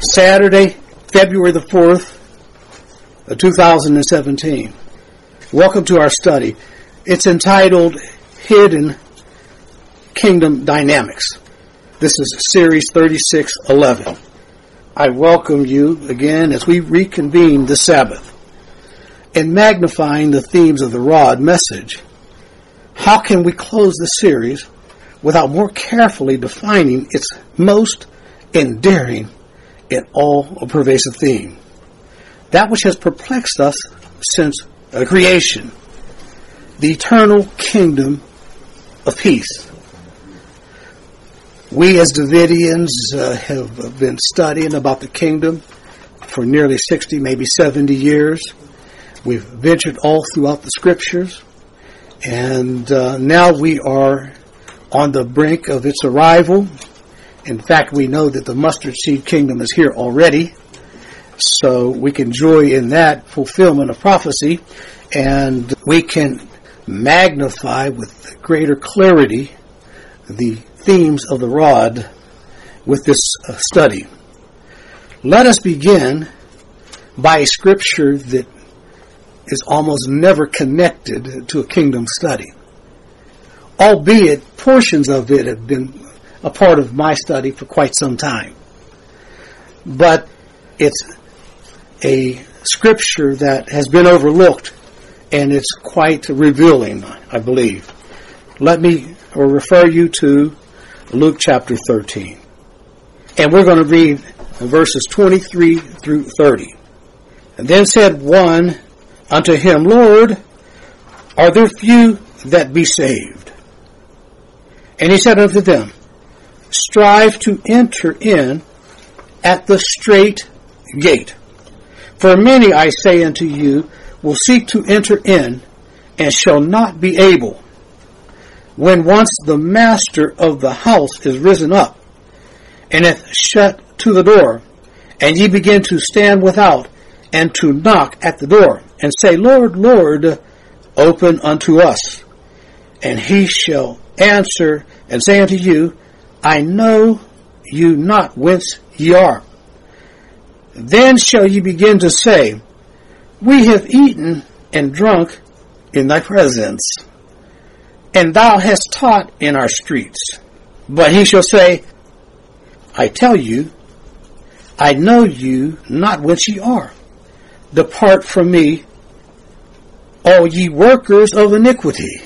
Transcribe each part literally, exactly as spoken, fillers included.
Saturday, February the fourth, two thousand seventeen. Welcome to our study. It's entitled Hidden Kingdom Dynamics. This is series thirty-six eleven. I welcome you again as we reconvene this Sabbath. In magnifying the themes of the rod message, how can we close the series without more carefully defining its most endearing and all-pervasive theme? That which has perplexed us since creation, the eternal kingdom of peace. We as Davidians uh, have been studying about the kingdom for nearly sixty, maybe seventy years. We've ventured all throughout the scriptures, and uh, now we are on the brink of its arrival. In fact, we know that the mustard seed kingdom is here already, so we can joy in that fulfillment of prophecy, and we can magnify with greater clarity the themes of the rod with this uh, study. Let us begin by a scripture that is almost never connected to a kingdom study, albeit portions of it have been a part of my study for quite some time. But it's a scripture that has been overlooked, and it's quite revealing, I believe. Let me refer you to Luke chapter thirteen. And we're going to read verses twenty-three through thirty. And then said one unto him, Lord, are there few that be saved? And he said unto them, strive to enter in at the strait gate. For many, I say unto you, will seek to enter in, and shall not be able. When once the master of the house is risen up, and hath shut to the door, and ye begin to stand without, and to knock at the door, and say, Lord, Lord, open unto us. And he shall answer and say unto you, I know you not whence ye are. Then shall ye begin to say, we have eaten and drunk in thy presence, and thou hast taught in our streets. But he shall say, I tell you, I know you not whence ye are. Depart from me, all ye workers of iniquity.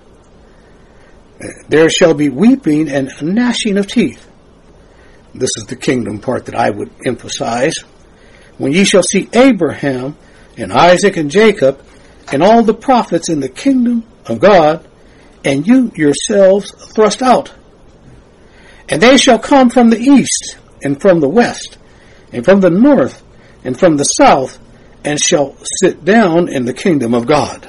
There shall be weeping and gnashing of teeth. This is the kingdom part that I would emphasize. When ye shall see Abraham and Isaac and Jacob and all the prophets in the kingdom of God, and you yourselves thrust out. And they shall come from the east, and from the west, and from the north, and from the south, and shall sit down in the kingdom of God.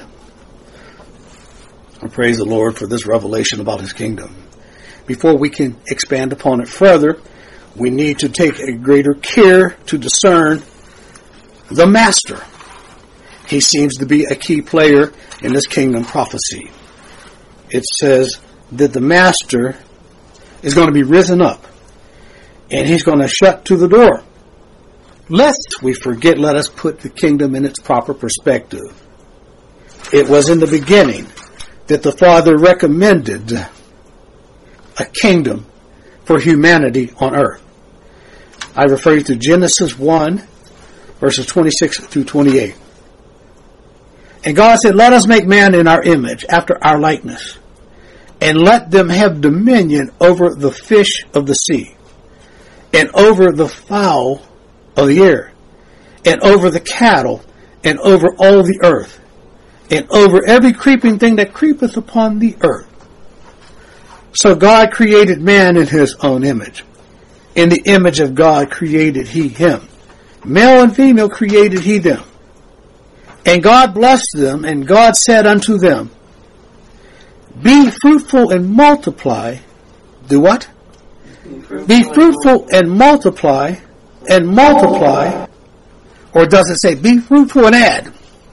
I praise the Lord for this revelation about his kingdom. Before we can expand upon it further, we need to take a greater care to discern the master. He seems to be a key player in this kingdom prophecy. It says that the master is going to be risen up, and he's going to shut to the door. Lest we forget, let us put the kingdom in its proper perspective. It was in the beginning that the Father recommended a kingdom for humanity on earth. I refer you to Genesis one, verses twenty-six through twenty-eight. And God said, let us make man in our image, after our likeness, and let them have dominion over the fish of the sea, and over the fowl of the air, and over the cattle, and over all the earth, and over every creeping thing that creepeth upon the earth. So God created man in his own image. In the image of God created he him. Male and female created he them. And God blessed them, and God said unto them, be fruitful and multiply. Do what? Be fruitful, Be fruitful and multiply, and multiply. Or does it say be fruitful and add?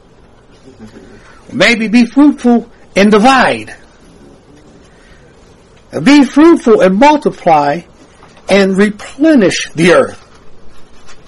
Maybe be fruitful and divide. Be fruitful and multiply and replenish the earth.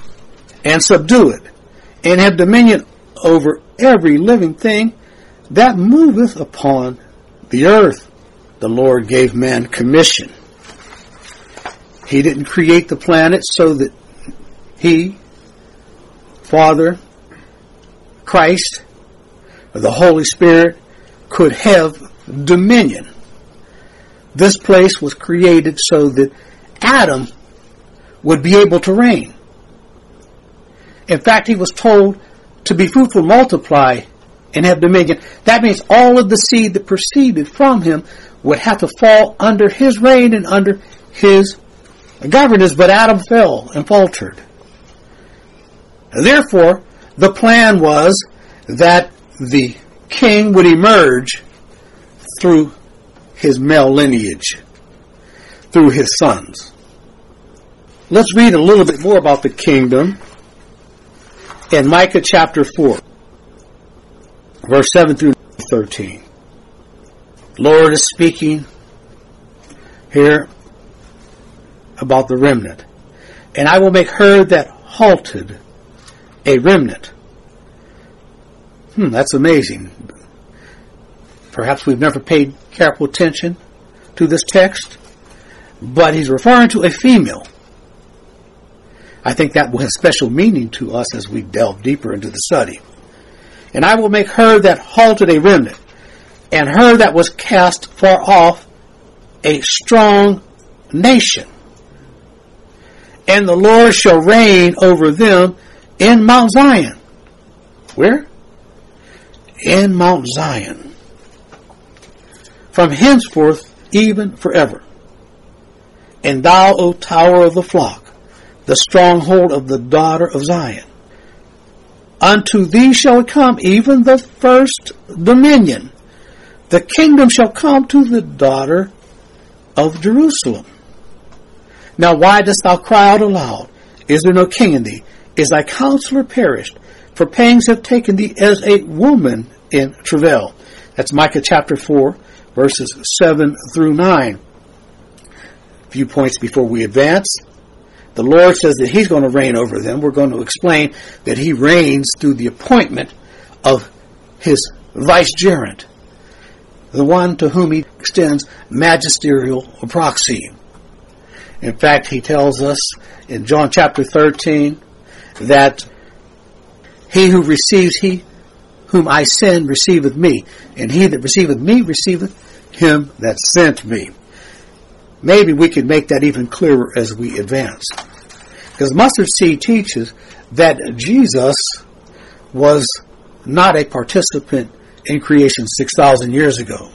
and subdue it, and have dominion over every living thing that moveth upon the earth. The Lord gave man commission. He didn't create the planet so that He, Father, Christ, or the Holy Spirit could have dominion. This place was created so that Adam would be able to reign. In fact, he was told to be fruitful, multiply, and have dominion. That means all of the seed that proceeded from him would have to fall under his reign and under his governance, but Adam fell and faltered. Therefore, the plan was that the king would emerge through his male lineage, through his sons. Let's read a little bit more about the kingdom in Micah chapter four, verse seven through thirteen. The Lord is speaking here about the remnant. And I will make her that halted a remnant. Hmm, that's amazing. Perhaps we've never paid careful attention to this text, but he's referring to a female. I think that will have special meaning to us as we delve deeper into the study. And I will make her that halted a remnant, and her that was cast far off a strong nation. And the Lord shall reign over them in Mount Zion. Where? In Mount Zion. From henceforth even forever. And thou, O tower of the flock, the stronghold of the daughter of Zion, unto thee shall it come, even the first dominion. The kingdom shall come to the daughter of Jerusalem. Now why dost thou cry out aloud? Is there no king in thee? Is thy counselor perished? For pangs have taken thee as a woman in travail. That's Micah chapter four, verses seven through nine. A few points before we advance. The Lord says that He's going to reign over them. We're going to explain that He reigns through the appointment of His vicegerent, the one to whom He extends magisterial proxy. In fact, He tells us in John chapter thirteen that he who receives he whom I send receiveth me, and he that receiveth me receiveth him that sent me. Maybe we could make that even clearer as we advance. Because mustard seed teaches that Jesus was not a participant in creation six thousand years ago.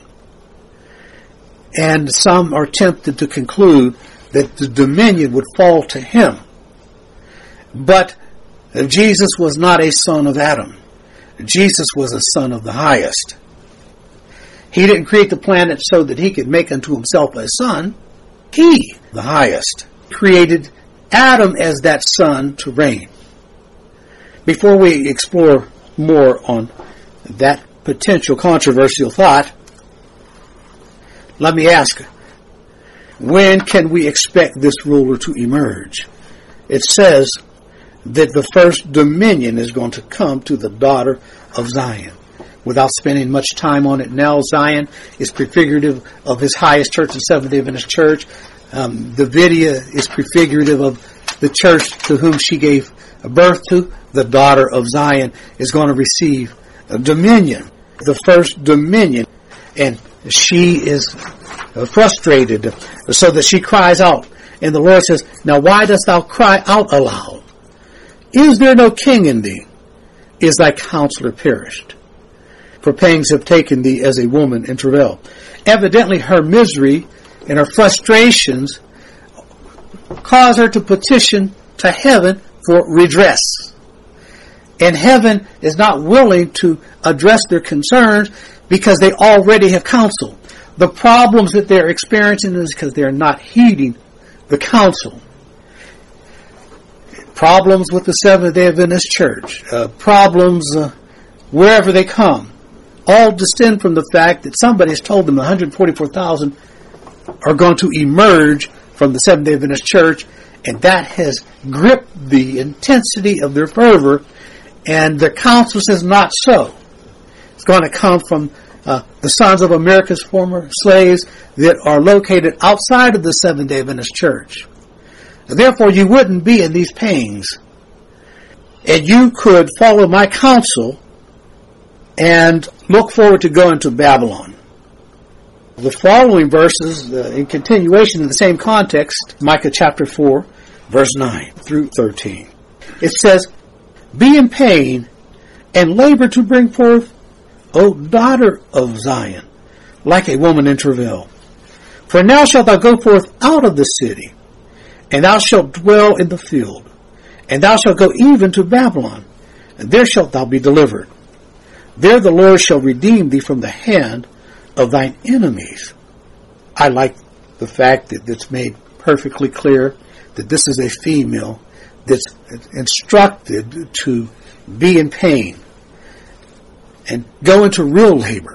And some are tempted to conclude that the dominion would fall to him. But Jesus was not a son of Adam. Jesus was a son of the highest. He didn't create the planet so that he could make unto himself a son. He, the highest, created Adam as that son to reign. Before we explore more on that potential controversial thought, let me ask, when can we expect this ruler to emerge? It says that the first dominion is going to come to the daughter of Zion. Without spending much time on it now, Zion is prefigurative of His highest church, the Seventh-day Adventist Church. Um, the Vidya is prefigurative of the church to whom she gave birth to. The daughter of Zion is going to receive a dominion, the first dominion, and she is frustrated so that she cries out. And the Lord says, now why dost thou cry out aloud? Is there no king in thee? Is thy counselor perished? For pangs have taken thee as a woman in travail. Evidently her misery and her frustrations cause her to petition to heaven for redress. And heaven is not willing to address their concerns because they already have counsel. The problems that they're experiencing is because they're not heeding the counsel. Problems with the Seventh-day Adventist Church, uh, problems uh, wherever they come, all descend from the fact that somebody has told them one hundred forty-four thousand are going to emerge from the Seventh-day Adventist Church, And that has gripped the intensity of their fervor. And the counsel says not so. It's going to come from uh, the sons of America's former slaves that are located outside of the Seventh-day Adventist Church. And therefore, you wouldn't be in these pains. And you could follow my counsel and look forward to going to Babylon. The following verses, uh, in continuation in the same context, Micah chapter four, verse nine through thirteen. It says, "Be in pain and labor to bring forth, O daughter of Zion, like a woman in travail. For now shalt thou go forth out of the city, and thou shalt dwell in the field, and thou shalt go even to Babylon, and there shalt thou be delivered. There the Lord shall redeem thee from the hand of thine enemies." I like the fact that it's made perfectly clear that this is a female that's instructed to be in pain and go into real labor.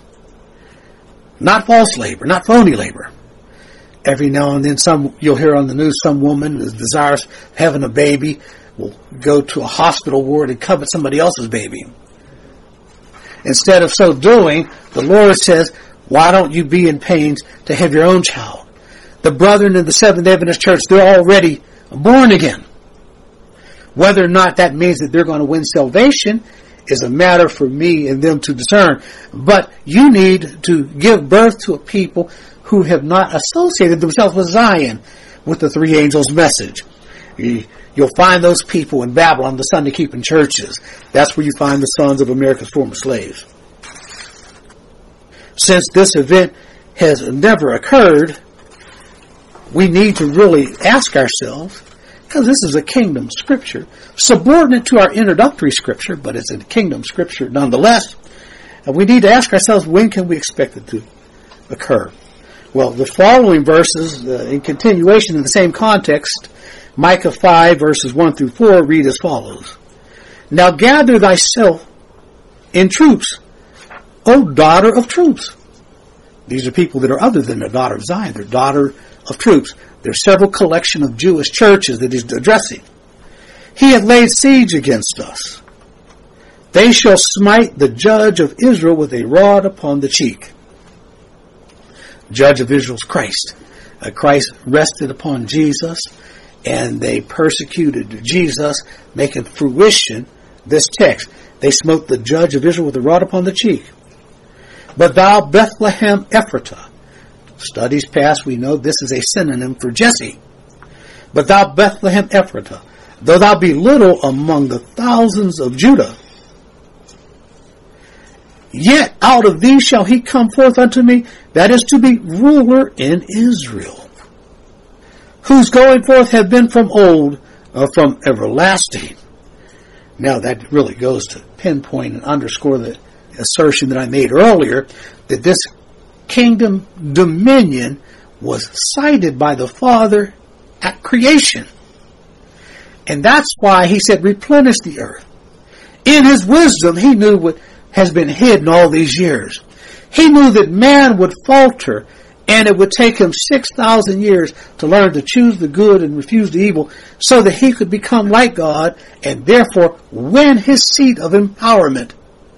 Not false labor, not phony labor. Every now and then some you'll hear on the news some woman is desirous of having a baby will go to a hospital ward and covet somebody else's baby. Instead of so doing, the Lord says, why don't you be in pains to have your own child? The brethren in the Seventh-day Adventist Church, they're already born again. Whether or not that means that they're going to win salvation is a matter for me and them to discern. But you need to give birth to a people who have not associated themselves with Zion, with the three angels' message. You'll find those people in Babylon, the Sunday-keeping churches. That's where you find the sons of America's former slaves. Since this event has never occurred, we need to really ask ourselves, because this is a kingdom scripture, subordinate to our introductory scripture, but it's a kingdom scripture nonetheless, and we need to ask ourselves, when can we expect it to occur? Well, the following verses, uh, in continuation in the same context, Micah five, verses one through four, read as follows. "Now gather thyself in troops, O daughter of troops." These are people that are other than the daughter of Zion. They're daughter of troops. There's several collection of Jewish churches that he's addressing. "He hath laid siege against us. They shall smite the judge of Israel with a rod upon the cheek." Judge of Israel is Christ. Uh, Christ rested upon Jesus, and they persecuted Jesus, making fruition this text. They smote the judge of Israel with a rod upon the cheek. "But thou, Bethlehem Ephratah," studies past, we know this is a synonym for Jesse. "But thou, Bethlehem Ephratah, though thou be little among the thousands of Judah, yet out of thee shall he come forth unto me, that is to be ruler in Israel, whose going forth have been from old, uh, from everlasting." Now that really goes to pinpoint and underscore the assertion that I made earlier, that this kingdom dominion was cited by the Father at creation. And that's why he said, replenish the earth. In his wisdom, he knew what has been hidden all these years. He knew that man would falter, and it would take him six thousand years to learn to choose the good and refuse the evil, so that he could become like God, and therefore win his seat of empowerment.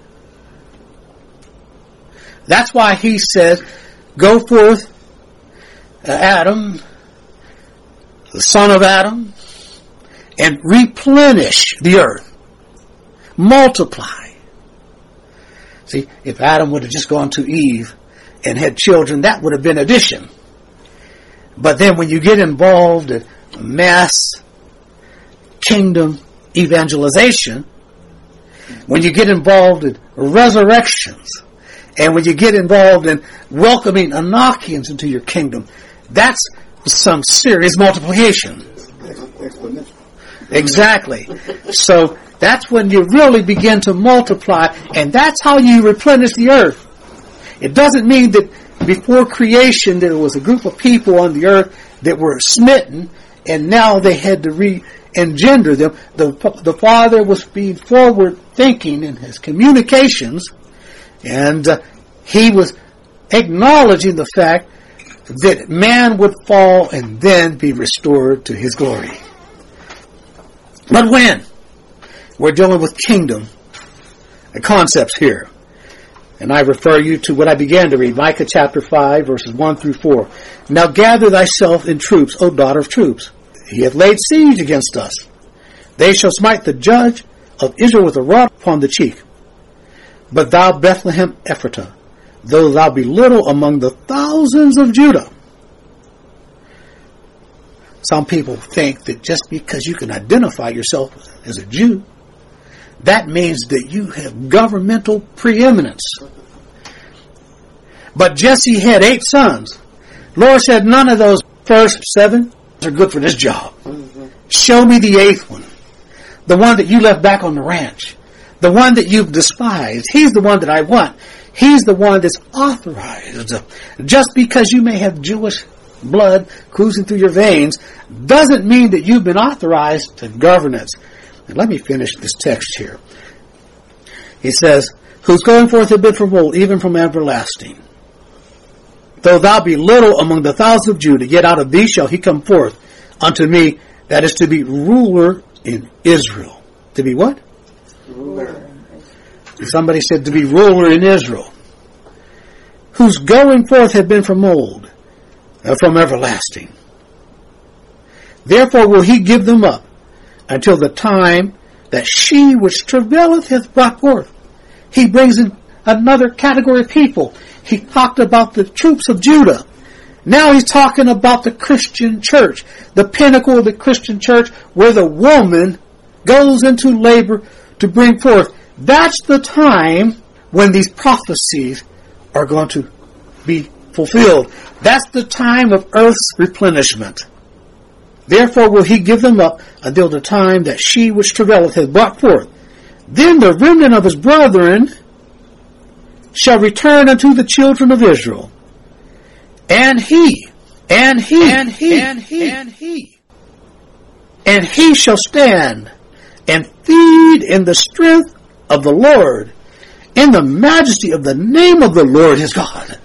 That's why he says, go forth, uh, Adam, the son of Adam, and replenish the earth. Multiply. See, if Adam would have just gone to Eve and had children, that would have been addition. But then when you get involved in mass kingdom evangelization, when you get involved in resurrections, and when you get involved in welcoming Enochians into your kingdom, that's some serious multiplication. Exactly. So that's when you really begin to multiply, and that's how you replenish the earth. It doesn't mean that before creation there was a group of people on the earth that were smitten, and now they had to re-engender them. The, the Father was being forward-thinking in his communications, and uh, he was acknowledging the fact that man would fall and then be restored to his glory. But when? We're dealing with kingdom concepts here. And I refer you to what I began to read, Micah chapter five, verses one through four. Now gather thyself in troops, O daughter of troops. He hath laid siege against us. They shall smite the judge of Israel with a rod upon the cheek. But thou, Bethlehem Ephratah, though thou be little among the thousands of Judah. Some people think that just because you can identify yourself as a Jew, that means that you have governmental preeminence. But Jesse had eight sons. Lord said, none of those first seven are good for this job. Mm-hmm. Show me the eighth one. The one that you left back on the ranch. The one that you've despised. He's the one that I want. He's the one that's authorized. Just because you may have Jewish blood cruising through your veins doesn't mean that you've been authorized to governance. And let me finish this text here. He says, whose going forth had been from old, even from everlasting. Though thou be little among the thousands of Judah, yet out of thee shall he come forth unto me, that is to be ruler in Israel. To be what? Ruler. Somebody said to be ruler in Israel. Whose going forth had been from old, uh, from everlasting. Therefore will he give them up until the time that she which travaileth hath brought forth. He brings in another category of people. He talked about the troops of Judah. Now he's talking about the Christian church, the pinnacle of the Christian church, where the woman goes into labor to bring forth. That's the time when these prophecies are going to be fulfilled. That's the time of earth's replenishment. Therefore will he give them up until the time that she which travaileth hath brought forth. Then the remnant of his brethren shall return unto the children of Israel. And he, and he, and he, and he, and he, and he shall stand and feed in the strength of the Lord, in the majesty of the name of the Lord his God.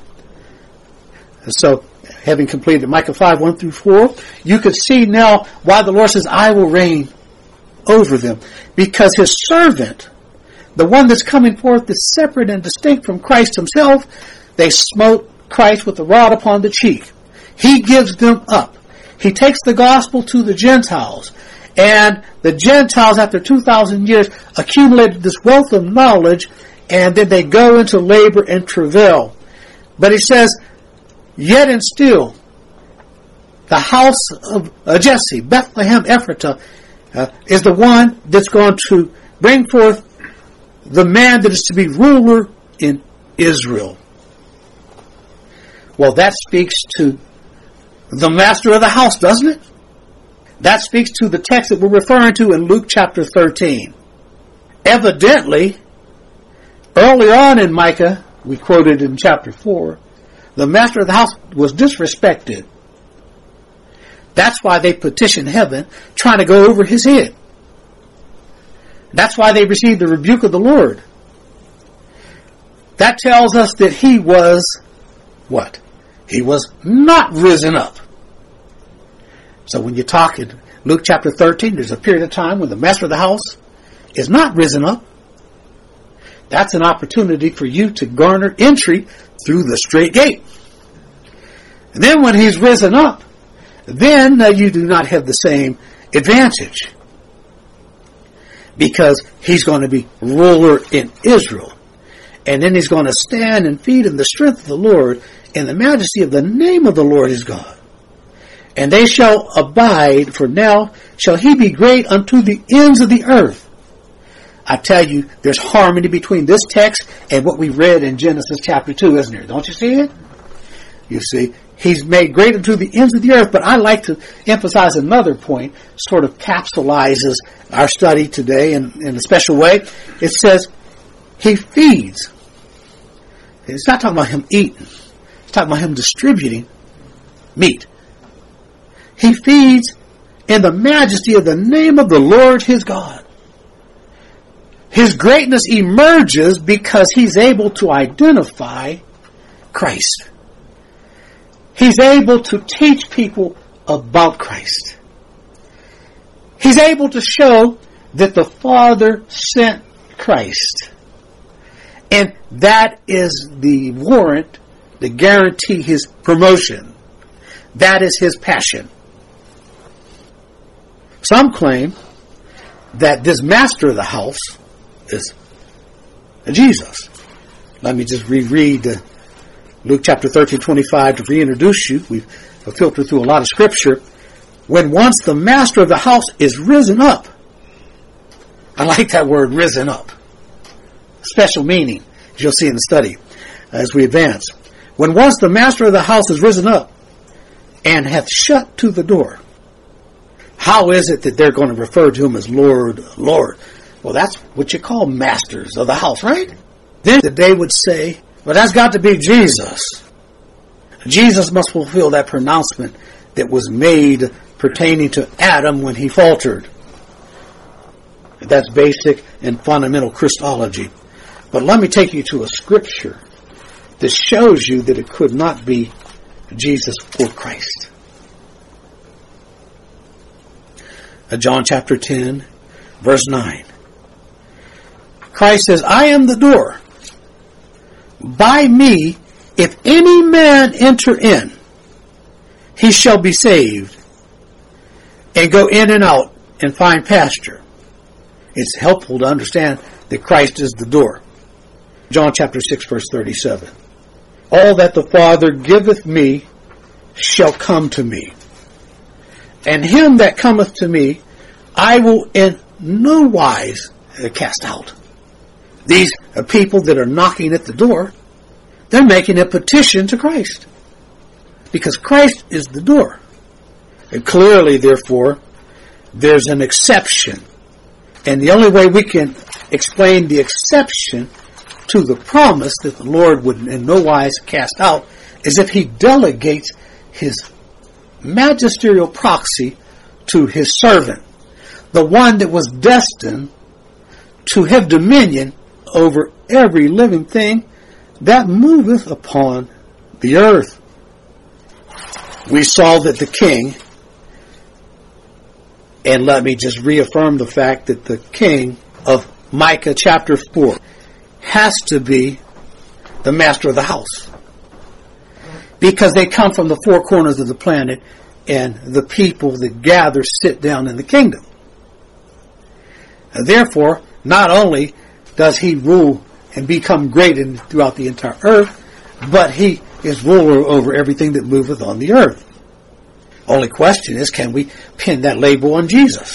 And so, having completed Micah five, one through four, you could see now why the Lord says, I will reign over them. Because his servant, the one that's coming forth, is separate and distinct from Christ himself. They smote Christ with the rod upon the cheek. He gives them up. He takes the gospel to the Gentiles. And the Gentiles, after two thousand years, accumulated this wealth of knowledge, and then they go into labor and travail. But he says, yet and still, the house of uh, Jesse, Bethlehem Ephratah, uh, is the one that's going to bring forth the man that is to be ruler in Israel. Well, that speaks to the master of the house, doesn't it? That speaks to the text that we're referring to in Luke chapter thirteen. Evidently, earlier on in Micah, we quoted in chapter four, the master of the house was disrespected. That's why they petitioned heaven, trying to go over his head. That's why they received the rebuke of the Lord. That tells us that he was, what? He was not risen up. So when you talk in Luke chapter thirteen, there's a period of time when the master of the house is not risen up. That's an opportunity for you to garner entry through the straight gate. And then when he's risen up, then uh, you do not have the same advantage. Because he's going to be ruler in Israel. And then he's going to stand and feed in the strength of the Lord, in the majesty of the name of the Lord his God. And they shall abide, for now shall he be great unto the ends of the earth. I tell you, there's harmony between this text and what we read in Genesis chapter two, isn't there? Don't you see it? You see, he's made great unto the ends of the earth. But I like to emphasize another point, sort of capsulizes our study today in, in a special way. It says, he feeds. It's not talking about him eating. It's talking about him distributing meat. He feeds in the majesty of the name of the Lord his God. His greatness emerges because he's able to identify Christ. He's able to teach people about Christ. He's able to show that the Father sent Christ. And that is the warrant to guarantee his promotion. That is his passion. Some claim that this master of the house is Jesus. Let me just reread uh, Luke chapter thirteen, twenty-five to reintroduce you. We've filtered through a lot of scripture. When once the master of the house is risen up. I like that word, risen up. Special meaning, as you'll see in the study as we advance. When once the master of the house is risen up and hath shut to the door, how is it that they're going to refer to him as Lord, Lord? Well, that's what you call masters of the house, right? Then they would say, well, that's got to be Jesus. Jesus must fulfill that pronouncement that was made pertaining to Adam when he faltered. That's basic and fundamental Christology. But let me take you to a scripture that shows you that it could not be Jesus or Christ. John chapter ten, verse nine. Christ says, I am the door. By me, if any man enter in, he shall be saved and go in and out and find pasture. It's helpful to understand that Christ is the door. John chapter six, verse thirty-seven. All that the Father giveth me shall come to me. And him that cometh to me, I will in no wise cast out. These are people that are knocking at the door. They're making a petition to Christ. Because Christ is the door. And clearly, therefore, there's an exception. And the only way we can explain the exception to the promise that the Lord would in no wise cast out is if he delegates his magisterial proxy to his servant, the one that was destined to have dominion over every living thing that moveth upon the earth. We saw that the king, and let me just reaffirm the fact that the king of Micah chapter four has to be the master of the house. Because they come from the four corners of the planet and the people that gather sit down in the kingdom. And therefore, not only does he rule and become great in, throughout the entire earth, but he is ruler over everything that moveth on the earth. Only question is, can we pin that label on Jesus?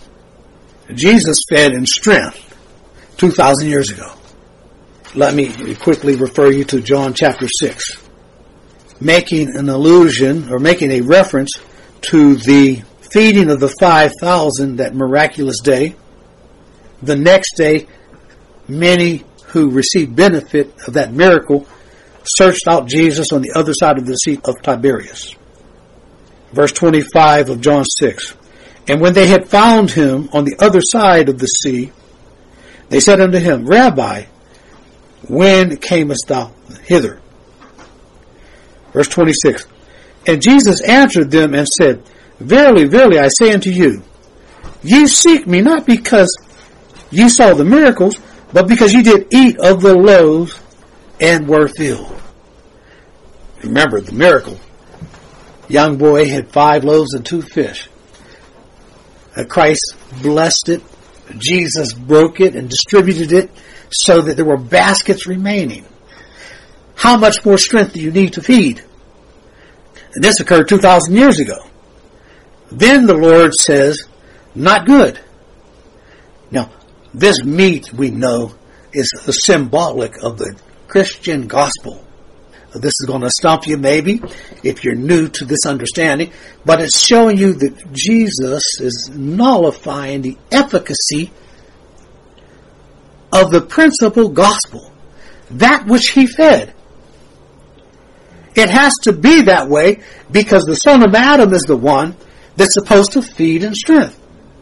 Jesus fed in strength two thousand years ago. Let me quickly refer you to John chapter six. Making an allusion or making a reference to the feeding of the five thousand that miraculous day. The next day, many who received benefit of that miracle searched out Jesus on the other side of the Sea of Tiberias. Verse twenty-five of John six. And when they had found him on the other side of the sea, they said unto him, Rabbi, when camest thou hither? Verse twenty-six. And Jesus answered them and said, Verily, verily, I say unto you, ye seek me not because ye saw the miracles, but because ye did eat of the loaves and were filled. Remember the miracle. Young boy had five loaves and two fish. Christ blessed it. Jesus broke it and distributed it so that there were baskets remaining. How much more strength do you need to feed? And this occurred two thousand years ago. Then the Lord says, not good. Now, this meat, we know, is symbolic of the Christian gospel. This is going to stump you maybe if you're new to this understanding, but it's showing you that Jesus is nullifying the efficacy of the principal gospel, that which he fed. It has to be that way because the son of Adam is the one that's supposed to feed in strength.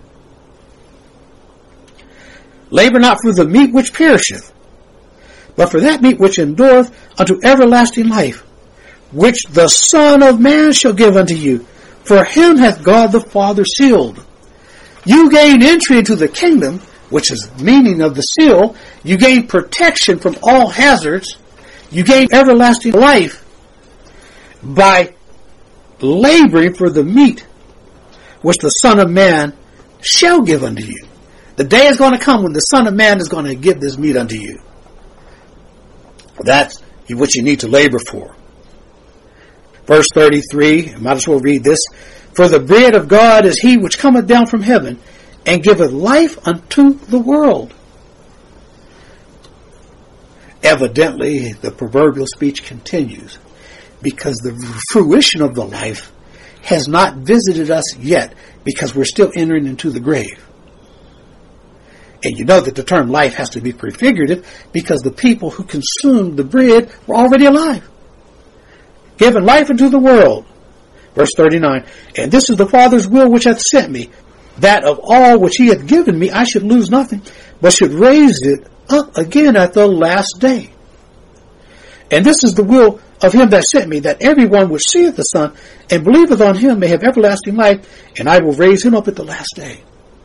Labor not for the meat which perisheth, but for that meat which endureth unto everlasting life, which the Son of Man shall give unto you. For him hath God the Father sealed. You gain entry into the kingdom, which is the meaning of the seal. You gain protection from all hazards. You gain everlasting life by laboring for the meat which the Son of Man shall give unto you. The day is going to come when the Son of Man is going to give this meat unto you. That's what you need to labor for. Verse thirty-three, might as well read this. For the bread of God is he which cometh down from heaven, and giveth life unto the world. Evidently, the proverbial speech continues, because the fruition of the life has not visited us yet, because we're still entering into the grave. And you know that the term life has to be prefigurative, because the people who consumed the bread were already alive, given life unto the world. Verse thirty-nine, and this is the Father's will which hath sent me, that of all which he hath given me I should lose nothing, but should raise it up again at the last day. And this is the will of him that sent me, that everyone which seeth the Son and believeth on him may have everlasting life, and I will raise him up at the last day.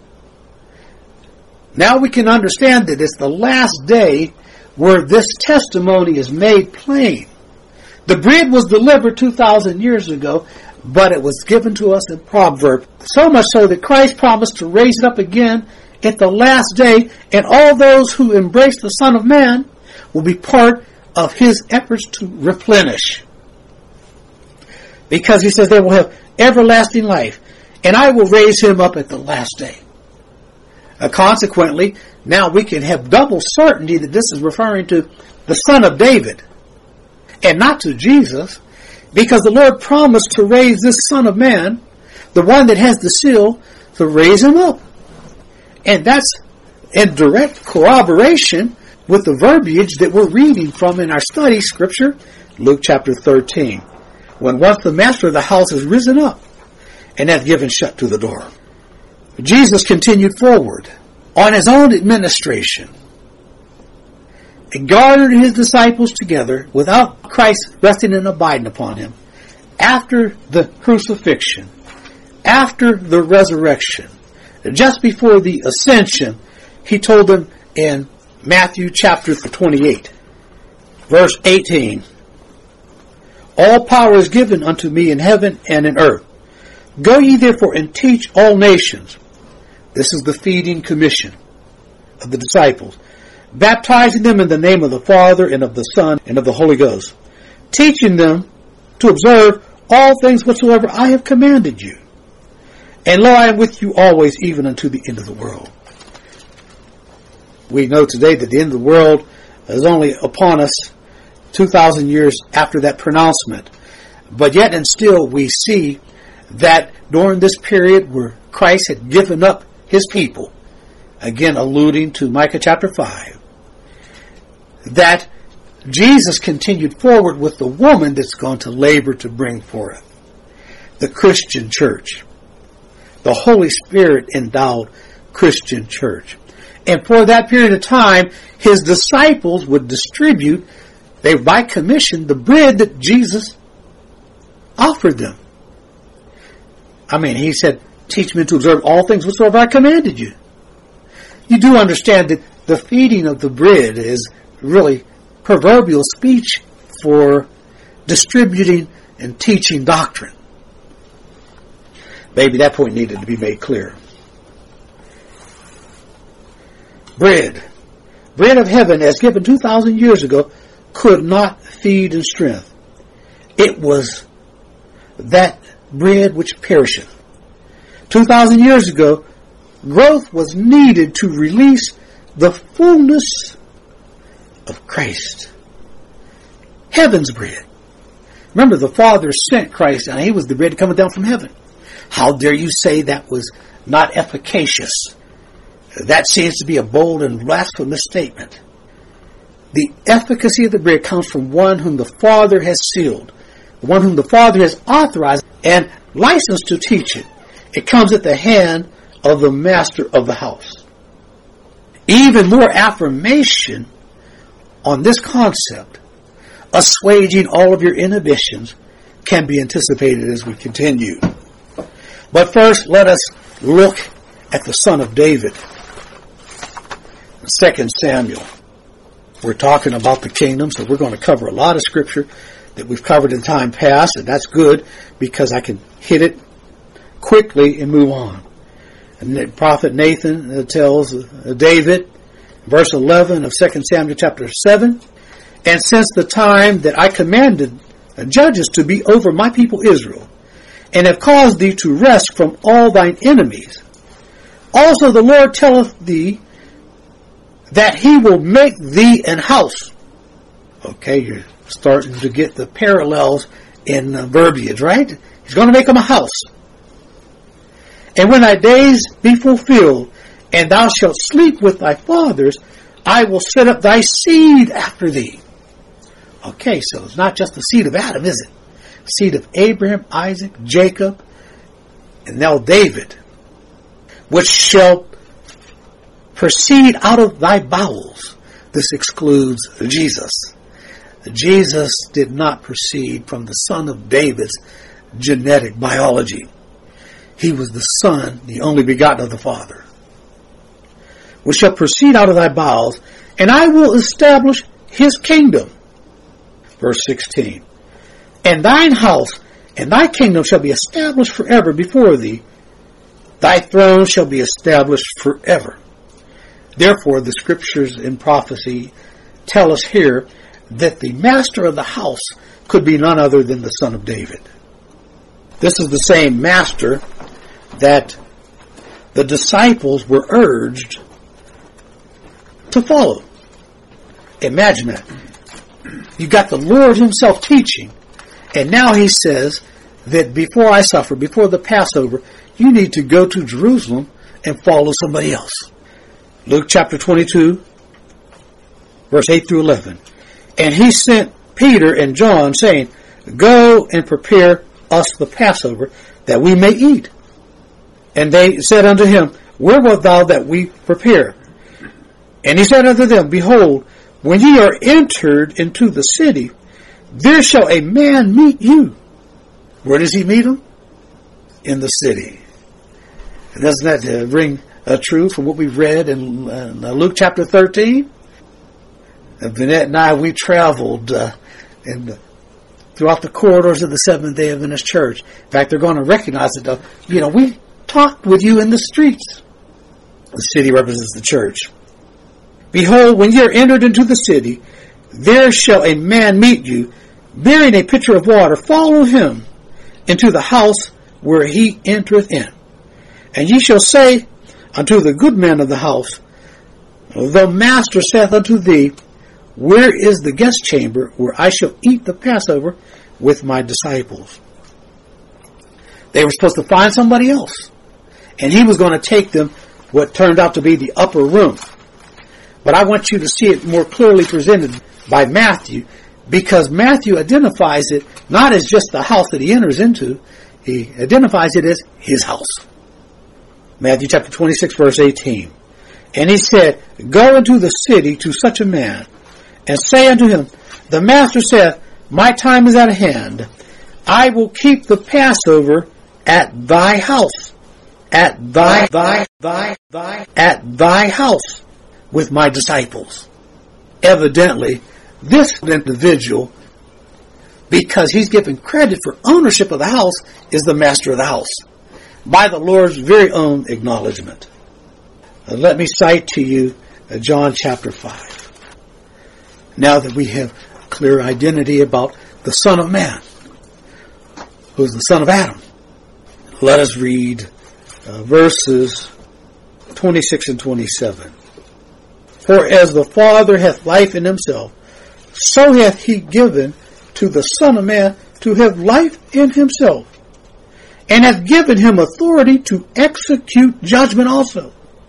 Now we can understand that it's the last day where this testimony is made plain. The bread was delivered two thousand years ago, but it was given to us in proverb. So much so that Christ promised to raise it up again at the last day, and all those who embrace the Son of Man will be part of his efforts to replenish. Because he says they will have everlasting life, and I will raise him up at the last day. Uh, consequently, now we can have double certainty that this is referring to the Son of David, and not to Jesus, because the Lord promised to raise this Son of Man, the one that has the seal, to raise him up. And that's in direct corroboration with the verbiage that we're reading from in our study scripture, Luke chapter thirteen, when once the master of the house has risen up and hath given shut to the door. Jesus continued forward on his own administration, and gathered his disciples together without Christ resting and abiding upon him. After the crucifixion, after the resurrection, just before the ascension, he told them in Matthew chapter twenty-eight, verse eighteen, all power is given unto me in heaven and in earth. Go ye therefore and teach all nations. This is the feeding commission of the disciples, baptizing them in the name of the Father and of the Son and of the Holy Ghost, teaching them to observe all things whatsoever I have commanded you. And lo, I am with you always, even unto the end of the world. We know today that the end of the world is only upon us two thousand years after that pronouncement. But yet and still we see that during this period where Christ had given up his people, again alluding to Micah chapter five, that Jesus continued forward with the woman that's going to labor to bring forth the Christian church, the Holy Spirit endowed Christian church. And for that period of time, his disciples would distribute, they by commission, the bread that Jesus offered them. I mean, he said, teach men to observe all things whatsoever I commanded you. You do understand that the feeding of the bread is really proverbial speech for distributing and teaching doctrine. Maybe that point needed to be made clear. Bread. Bread of heaven, as given two thousand years ago, could not feed and strength. It was that bread which perisheth. two thousand years ago, growth was needed to release the fullness of Christ. Heaven's bread. Remember, the Father sent Christ down. He was the bread coming down from heaven. How dare you say that was not efficacious? That seems to be a bold and blasphemous statement. The efficacy of the bread comes from one whom the Father has sealed, the one whom the Father has authorized and licensed to teach it. It comes at the hand of the master of the house. Even more affirmation on this concept assuaging all of your inhibitions can be anticipated as we continue. But first, let us look at the son of David. Second Samuel. We're talking about the kingdom, so we're going to cover a lot of scripture that we've covered in time past, and that's good because I can hit it quickly and move on. And the prophet Nathan tells David, verse eleven of Second Samuel chapter seven, and since the time that I commanded judges to be over my people Israel, and have caused thee to rest from all thine enemies, also the Lord telleth thee that he will make thee an house. Okay, you're starting to get the parallels in uh, verbiage, right? He's going to make him a house. And when thy days be fulfilled, and thou shalt sleep with thy fathers, I will set up thy seed after thee. Okay, so it's not just the seed of Adam, is it? The seed of Abraham, Isaac, Jacob, and now David, which shall proceed out of thy bowels. This excludes Jesus. Jesus did not proceed from the son of David's genetic biology. He was the son, the only begotten of the Father. Which shall proceed out of thy bowels, and I will establish his kingdom. Verse sixteen. And thine house and thy kingdom shall be established forever before thee. Thy throne shall be established forever. Therefore, the scriptures in prophecy tell us here that the master of the house could be none other than the son of David. This is the same master that the disciples were urged to follow. Imagine that. You got the Lord himself teaching, and now he says that before I suffer, before the Passover, you need to go to Jerusalem and follow somebody else. Luke chapter twenty-two, verse eight through eleven. And he sent Peter and John, saying, Go and prepare us the Passover, that we may eat. And they said unto him, Where wilt thou that we prepare? And he said unto them, Behold, when ye are entered into the city, there shall a man meet you. Where does he meet him? In the city. And doesn't that uh, ring uh, true from what we've read in uh, Luke chapter thirteen? And Vinette and I, we traveled uh, in the, throughout the corridors of the Seventh-day Adventist Church. In fact, they're going to recognize it. Uh, you know, we talked with you in the streets. The city represents the church. Behold, when ye are entered into the city, there shall a man meet you, bearing a pitcher of water. Follow him into the house where he entereth in. And ye shall say unto the good man of the house, The master saith unto thee, Where is the guest chamber where I shall eat the Passover with my disciples? They were supposed to find somebody else. And he was going to take them what turned out to be the upper room. But I want you to see it more clearly presented by Matthew, because Matthew identifies it not as just the house that he enters into. He identifies it as his house. Matthew chapter twenty-six, verse eighteen. And he said, Go into the city to such a man, and say unto him, The master saith, My time is at hand. I will keep the Passover at thy house. At thy, thy, thy, thy, at thy house with my disciples. Evidently, this individual, because he's given credit for ownership of the house, is the master of the house, by the Lord's very own acknowledgement. Uh, let me cite to you uh, John chapter five. Now that we have clear identity about the Son of Man, who is the son of Adam, let us read uh, verses twenty-six and twenty-seven. For as the Father hath life in himself, so hath he given to the Son of Man to have life in himself, and hath given him authority to execute judgment also.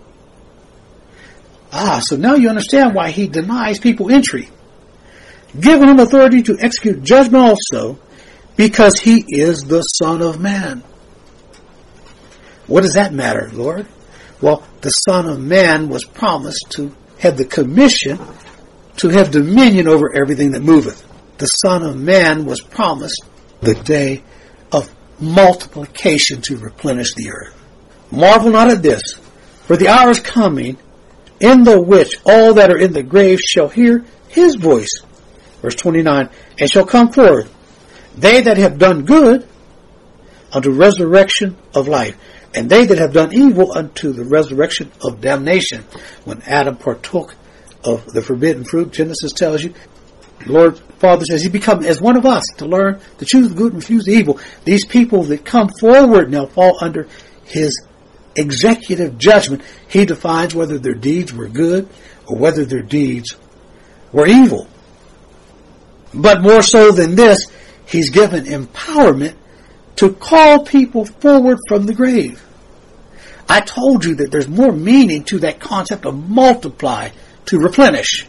Ah, so now you understand why he denies people entry. Given him authority to execute judgment also, because he is the Son of Man. What does that matter, Lord? Well, the Son of Man was promised to have the commission to have dominion over everything that moveth. the Son of Man was promised the day of multiplication to replenish the earth. Marvel not at this, for the hour is coming, in the which all that are in the grave shall hear his voice. Verse twenty-nine, and shall come forth, they that have done good, unto resurrection of life, and they that have done evil unto the resurrection of damnation. When Adam partook of the forbidden fruit, Genesis tells you, the Lord Father says, he become as one of us to learn to choose the good and refuse the evil. These people that come forward now fall under his executive judgment. He defines whether their deeds were good or whether their deeds were evil. But more so than this, he's given empowerment to call people forward from the grave. I told you that there's more meaning to that concept of multiply to replenish.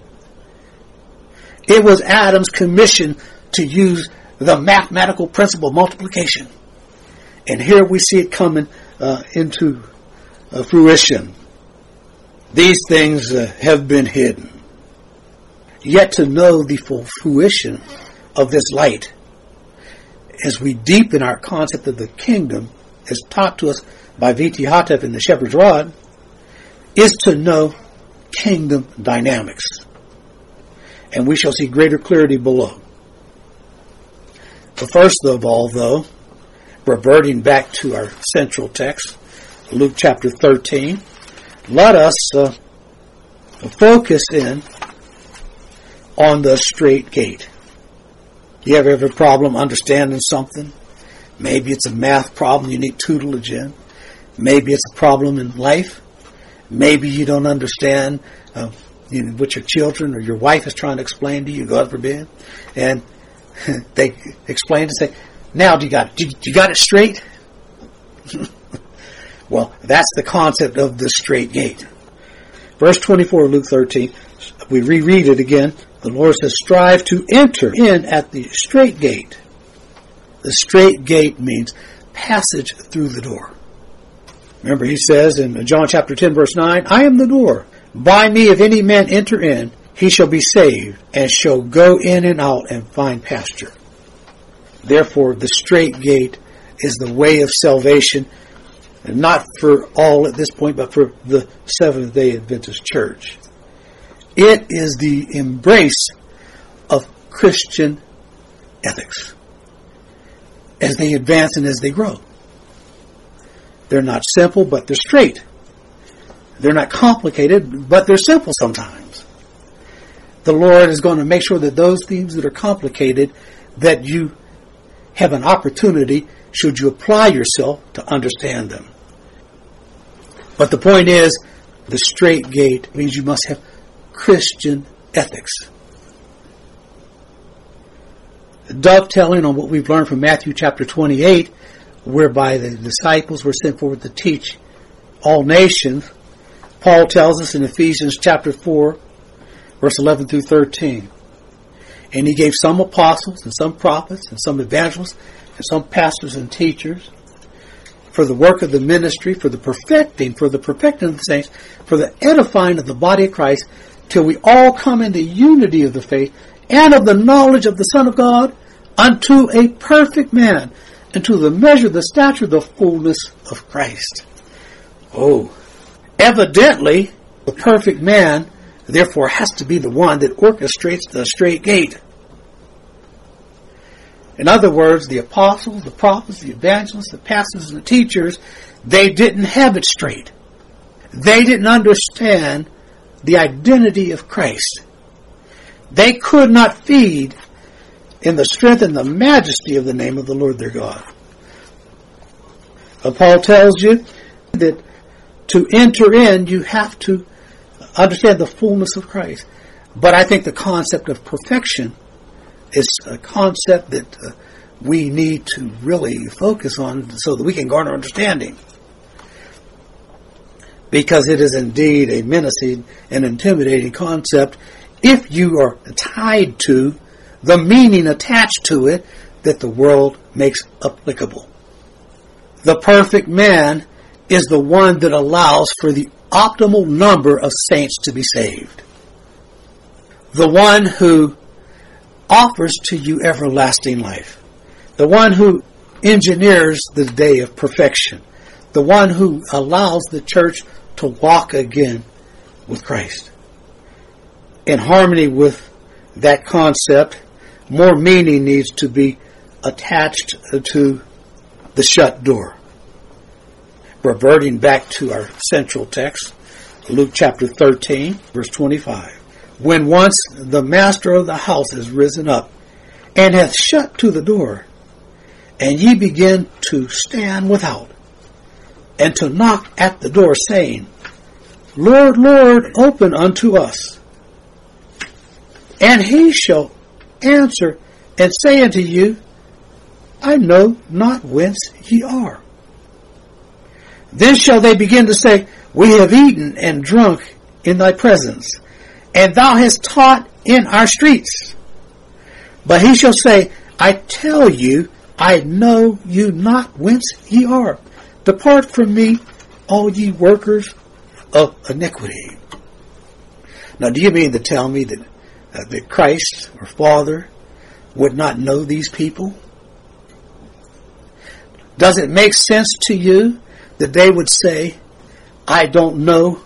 It was Adam's commission to use the mathematical principle of multiplication. And here we see it coming uh, into uh, fruition. These things uh, have been hidden. Yet to know the full fruition of this light, as we deepen our concept of the kingdom, as taught to us by V T Hotep in the Shepherd's Rod, is to know kingdom dynamics. And we shall see greater clarity below. But first of all, though, reverting back to our central text, Luke chapter thirteen, let us uh, focus in on the straight gate. You ever have a problem understanding something? Maybe it's a math problem you need tutelage in. Maybe it's a problem in life. Maybe you don't understand uh, you know, what your children or your wife is trying to explain to you, God forbid. And they explain and say, now do you got it? Do you got it straight? Well, that's the concept of the straight gate. Verse twenty-four, Luke thirteen, we reread it again. The Lord says, strive to enter in at the straight gate. The straight gate means passage through the door. Remember, he says in John chapter ten, verse nine, I am the door. By me, if any man enter in, he shall be saved, and shall go in and out and find pasture. Therefore, the straight gate is the way of salvation, and not for all at this point, but for the Seventh-day Adventist Church. It is the embrace of Christian ethics as they advance and as they grow. They're not simple, but they're straight. They're not complicated, but they're simple sometimes. The Lord is going to make sure that those things that are complicated, that you have an opportunity, should you apply yourself, to understand them. But the point is, the straight gate means you must have Christian ethics. Dovetailing on what we've learned from Matthew chapter twenty-eight, whereby the disciples were sent forward to teach all nations, Paul tells us in Ephesians chapter four, verse eleven through thirteen. And he gave some apostles and some prophets and some evangelists and some pastors and teachers for the work of the ministry, for the perfecting, for the perfecting of the saints, for the edifying of the body of Christ, till we all come into unity of the faith and of the knowledge of the Son of God, unto a perfect man, and to the measure, the stature, the fullness of Christ. Oh, evidently, the perfect man, therefore, has to be the one that orchestrates the straight gate. In other words, the apostles, the prophets, the evangelists, the pastors, and the teachers, they didn't have it straight. They didn't understand the identity of Christ. They could not feed in the strength and the majesty of the name of the Lord their God. Uh, Paul tells you that to enter in, you have to understand the fullness of Christ. But I think the concept of perfection is a concept that uh, we need to really focus on so that we can garner understanding. Because it is indeed a menacing and intimidating concept if you are tied to the meaning attached to it that the world makes applicable. The perfect man is the one that allows for the optimal number of saints to be saved. The one who offers to you everlasting life. The one who engineers the day of perfection. The one who allows the church to walk again with Christ. In harmony with that concept, more meaning needs to be attached to the shut door. Reverting back to our central text, Luke chapter thirteen, verse twenty-five. When once the master of the house is risen up, and hath shut to the door, and ye begin to stand without, and to knock at the door, saying, Lord, Lord, open unto us. And he shall answer and say unto you, I know not whence ye are. Then shall they begin to say, We have eaten and drunk in thy presence, and thou hast taught in our streets. But he shall say, I tell you, I know you not whence ye are. Depart from me, all ye workers of iniquity. Now, do you mean to tell me that, uh, that Christ or Father would not know these people? Does it make sense to you that they would say, I don't know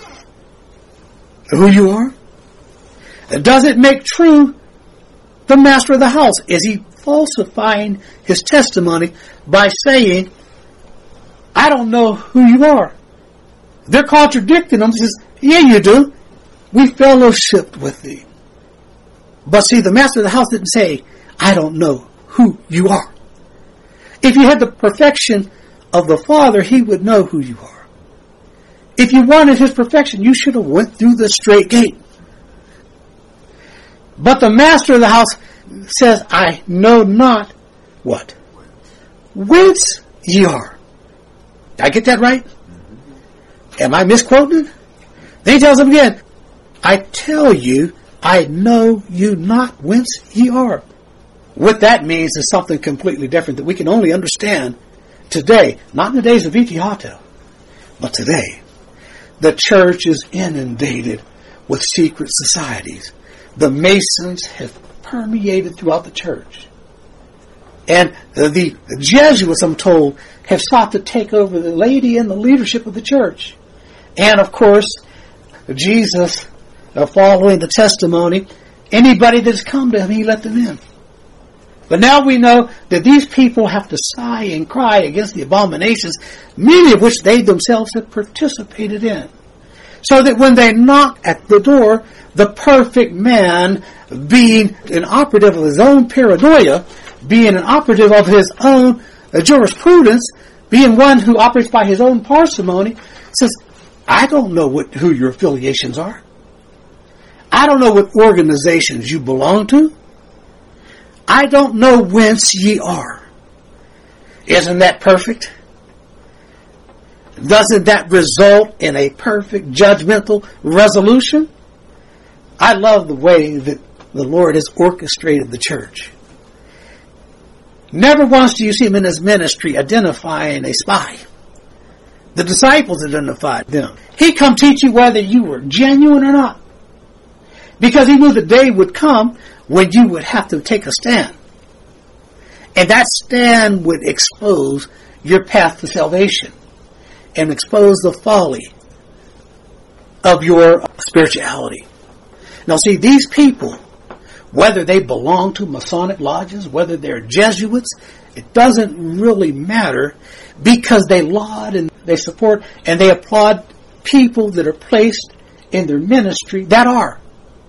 who you are? Does it make true the master of the house? Is he falsifying his testimony by saying, I don't know who you are? They're contradicting him. He says, yeah, you do. We fellowshiped with thee. But see, the master of the house didn't say, I don't know who you are. If you had the perfection of the Father, he would know who you are. If you wanted his perfection, you should have went through the straight gate. But the master of the house says, I know not what? Whence ye are. Did I get that right? Am I misquoting? Then he tells him again, I tell you, I know you not whence ye are. What that means is something completely different that we can only understand today, not in the days of Etiata, but today. The church is inundated with secret societies. The Masons have permeated throughout the church. And the Jesuits, I'm told, have sought to take over the laity and the leadership of the church. And of course, Jesus, uh, following the testimony, anybody that's come to him, he let them in. But now we know that these people have to sigh and cry against the abominations, many of which they themselves have participated in. So that when they knock at the door, the perfect man, being an operative of his own paranoia, being an operative of his own uh, jurisprudence, being one who operates by his own parsimony, says, I don't know what who your affiliations are. I don't know what organizations you belong to. I don't know whence ye are. Isn't that perfect? Doesn't that result in a perfect judgmental resolution? I love the way that the Lord has orchestrated the church. Never once do you see him in his ministry identifying a spy. The disciples identified them. He come teach you whether you were genuine or not. Because he knew the day would come when you would have to take a stand. And that stand would expose your path to salvation and expose the folly of your spirituality. Now see, these people, whether they belong to Masonic lodges, whether they're Jesuits, it doesn't really matter, because they laud and they support and they applaud people that are placed in their ministry that are.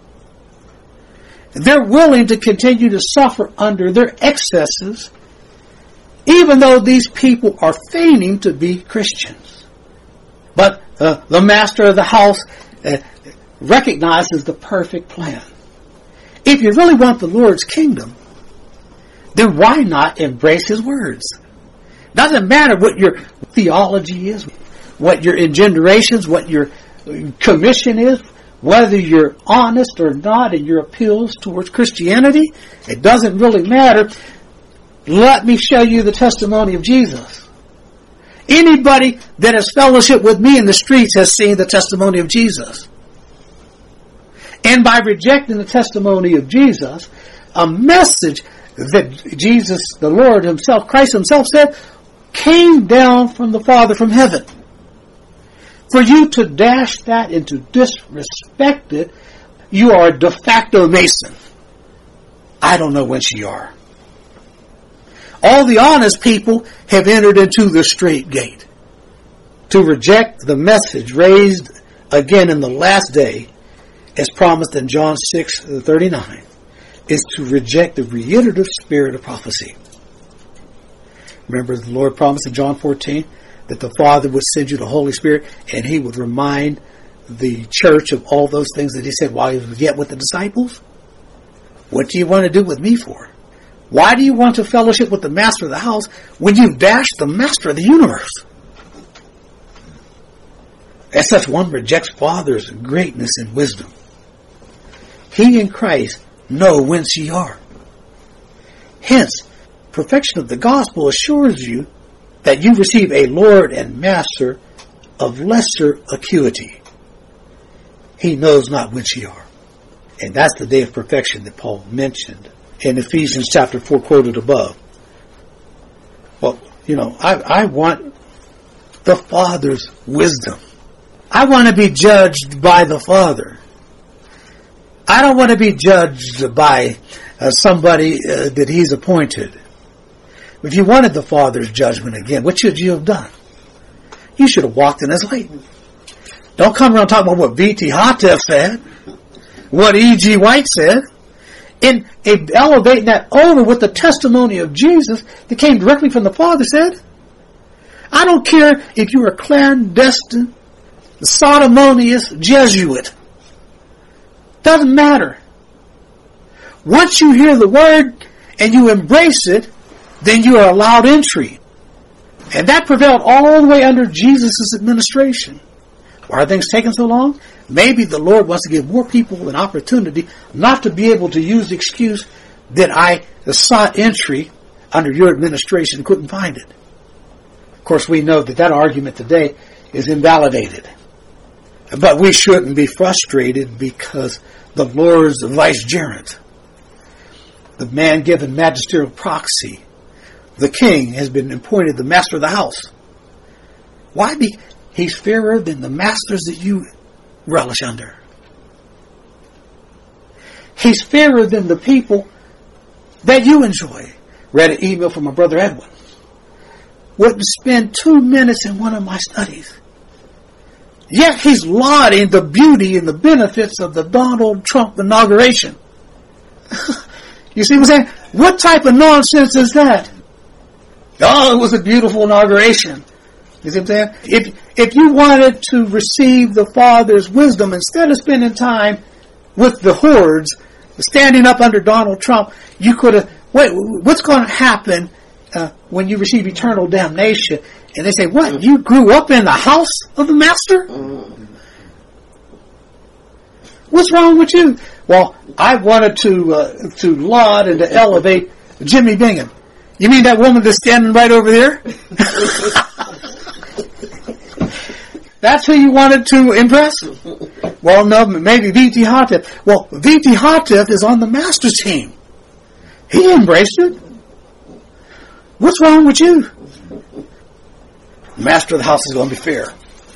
They're willing to continue to suffer under their excesses, even though these people are feigning to be Christians. But uh, the master of the house uh, recognizes the perfect plan. If you really want the Lord's kingdom, then why not embrace his words? Doesn't matter what your theology is, what your engenderations, what your commission is, whether you're honest or not in your appeals towards Christianity, it doesn't really matter. Let me show you the testimony of Jesus. Anybody that has fellowship with me in the streets has seen the testimony of Jesus. And by rejecting the testimony of Jesus, a message that Jesus, the Lord himself, Christ himself said, came down from the Father from heaven. For you to dash that and to disrespect it, you are a de facto Mason. I don't know whence ye are. All the honest people have entered into the straight gate. To reject the message raised again in the last day, as promised in John six thirty-nine, is to reject the reiterative spirit of prophecy. Remember, the Lord promised in John fourteen that the Father would send you the Holy Spirit and he would remind the church of all those things that he said while he was yet with the disciples. What do you want to do with me for? Why do you want to fellowship with the master of the house when you've dashed the master of the universe? As such, one rejects Father's greatness and wisdom. He and Christ know whence ye are. Hence, perfection of the gospel assures you that you receive a Lord and Master of lesser acuity. He knows not whence ye are. And that's the day of perfection that Paul mentioned in Ephesians chapter four, quoted above. Well, you know, I, I want the Father's wisdom. I want to be judged by the Father. I don't want to be judged by uh, somebody uh, that he's appointed. If you wanted the Father's judgment again, what should you have done? You should have walked in his light. Don't come around talking about what V T Hotef said, what E G White said, and elevating that over with the testimony of Jesus that came directly from the Father said. I don't care if you're a clandestine, sodomonious Jesuit. Doesn't matter. Once you hear the word and you embrace it, then you are allowed entry. And that prevailed all the way under Jesus' administration. Why are things taking so long? Maybe the Lord wants to give more people an opportunity not to be able to use the excuse that I sought entry under your administration and couldn't find it. Of course, we know that that argument today is invalidated. But we shouldn't be frustrated because the Lord's vicegerent, the man given magisterial proxy, the king, has been appointed the master of the house. Why be? He's fairer than the masters that you relish under. He's fairer than the people that you enjoy. Read an email from my brother Edwin. Wouldn't spend two minutes in one of my studies. Yet he's lauding the beauty and the benefits of the Donald Trump inauguration. You see what I'm saying? What type of nonsense is that? Oh, it was a beautiful inauguration. You see what I'm saying? If, if you wanted to receive the Father's wisdom, instead of spending time with the hordes, standing up under Donald Trump, you could have, wait, what's going to happen uh, when you receive eternal damnation? And they say, what? You grew up in the house of the master? What's wrong with you? Well, I wanted to uh, to laud and to elevate Jimmy Bingham. You mean that woman that's standing right over there? That's who you wanted to impress? Well, no, maybe V T Hotef. Well, V T Hotef is on the master's team. He embraced it. What's wrong with you? The master of the house is going to be fair.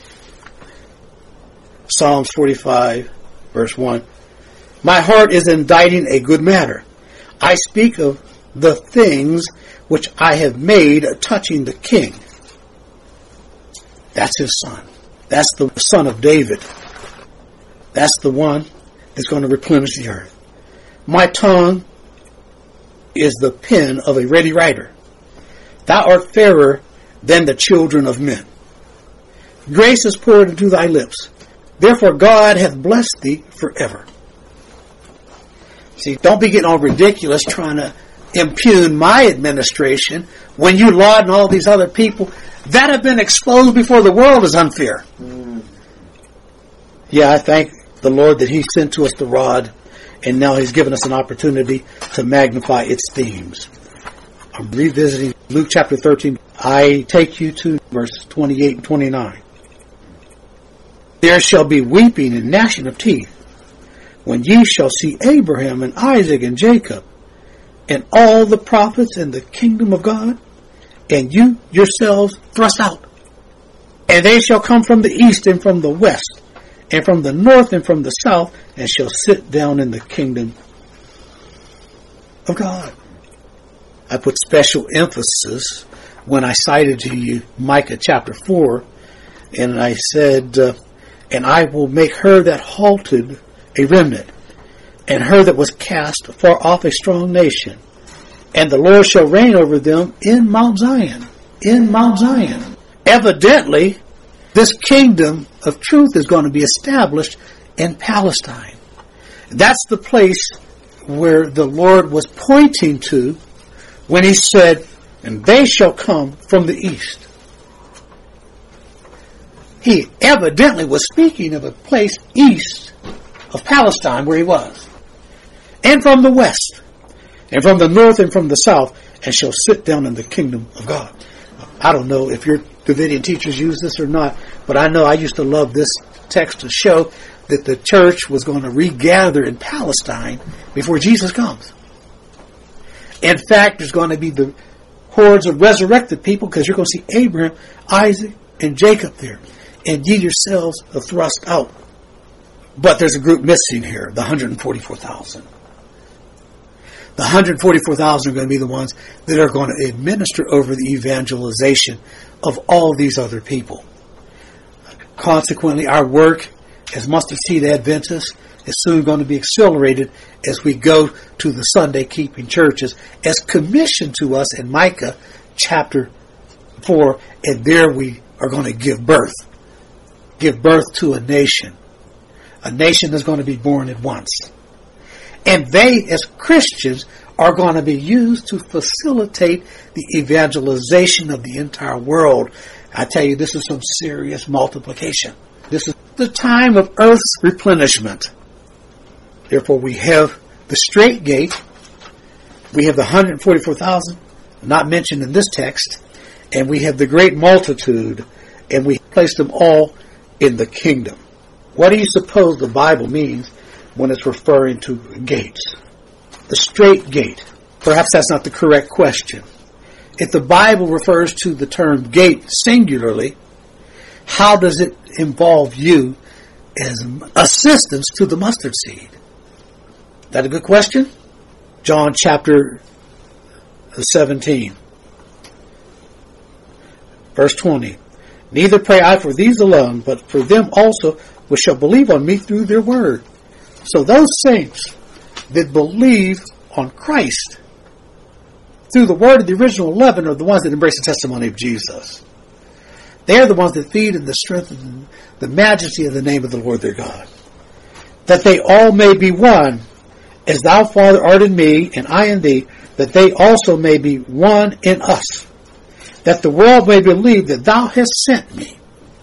Psalms forty-five, verse one. My heart is inditing a good matter. I speak of the things which I have made touching the king. That's his son. That's the son of David. That's the one that's going to replenish the earth. My tongue is the pen of a ready writer. Thou art fairer than the children of men. Grace is poured into thy lips. Therefore God hath blessed thee forever. See, don't be getting all ridiculous trying to impugn my administration when you laud all these other people that have been exposed before the world as unfair. Mm. Yeah, I thank the Lord that He sent to us the rod, and now He's given us an opportunity to magnify its themes. I'm revisiting Luke chapter thirteen. I take you to verse twenty-eight and twenty-nine. There shall be weeping and gnashing of teeth when ye shall see Abraham and Isaac and Jacob and all the prophets in the kingdom of God, and you yourselves thrust out. And they shall come from the east and from the west, and from the north and from the south, and shall sit down in the kingdom of God. I put special emphasis when I cited to you Micah chapter four, and I said, uh, and I will make her that halted a remnant, and her that was cast far off a strong nation. And the Lord shall reign over them in Mount Zion. In Mount Zion. Evidently, this kingdom of truth is going to be established in Palestine. That's the place where the Lord was pointing to when he said, and they shall come from the east. He evidently was speaking of a place east of Palestine where he was. And from the west, and from the north and from the south, and shall sit down in the kingdom of God. I don't know if your Davidian teachers use this or not, but I know I used to love this text to show that the church was going to regather in Palestine before Jesus comes. In fact, there's going to be the hordes of resurrected people, because you're going to see Abraham, Isaac, and Jacob there. And ye yourselves are thrust out. But there's a group missing here, the one hundred forty-four thousand. The one hundred forty-four thousand are going to be the ones that are going to administer over the evangelization of all these other people. Consequently, our work as Mustard Seed Adventists is soon going to be accelerated as we go to the Sunday keeping churches as commissioned to us in Micah chapter four, and there we are going to give birth. Give birth to a nation. A nation that's going to be born at once. And they, as Christians, are going to be used to facilitate the evangelization of the entire world. I tell you, this is some serious multiplication. This is the time of earth's replenishment. Therefore, we have the straight gate. We have the one hundred forty-four thousand, not mentioned in this text. And we have the great multitude. And we place them all in the kingdom. What do you suppose the Bible means when it's referring to gates? The straight gate. Perhaps that's not the correct question. If the Bible refers to the term gate singularly, how does it involve you as assistants to the mustard seed? Is that a good question? John chapter seventeen, verse twenty. Neither pray I for these alone, but for them also which shall believe on me through their word. So those saints that believe on Christ through the word of the original eleven are the ones that embrace the testimony of Jesus. They are the ones that feed in the strength and the majesty of the name of the Lord their God. That they all may be one, as thou, Father, art in me, and I in thee, that they also may be one in us, that the world may believe that thou hast sent me.